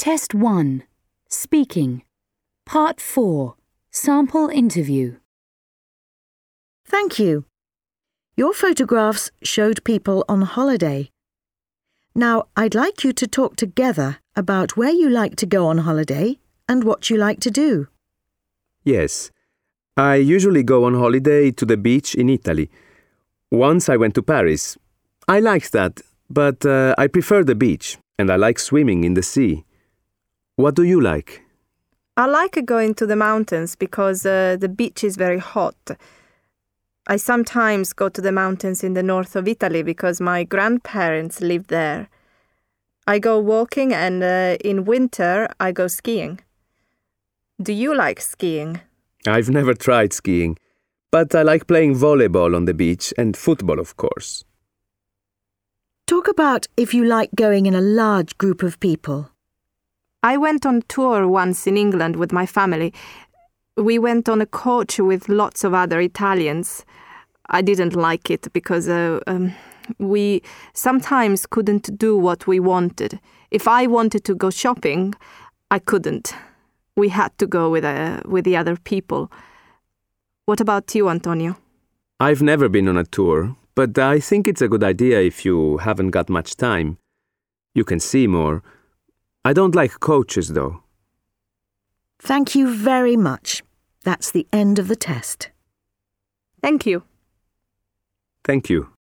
Test 1. Speaking. Part 4. Sample interview. Thank you. Your photographs showed people on holiday. Now, I'd like you to talk together about where you like to go on holiday and what you like to do. Yes. I usually go on holiday to the beach in Italy. Once I went to Paris. I liked that, but I prefer the beach, and I like swimming in the sea. What do you like? I like going to the mountains because the beach is very hot. I sometimes go to the mountains in the north of Italy because my grandparents live there. I go walking and in winter I go skiing. Do you like skiing? I've never tried skiing, but I like playing volleyball on the beach and football, of course. Talk about if you like going in a large group of people. I went on tour once in England with my family. We went on a coach with lots of other Italians. I didn't like it because we sometimes couldn't do what we wanted. If I wanted to go shopping, I couldn't. We had to go with the other people. What about you, Antonio? I've never been on a tour, but I think it's a good idea if you haven't got much time. You can see more. I don't like coaches, though. Thank you very much. That's the end of the test. Thank you. Thank you.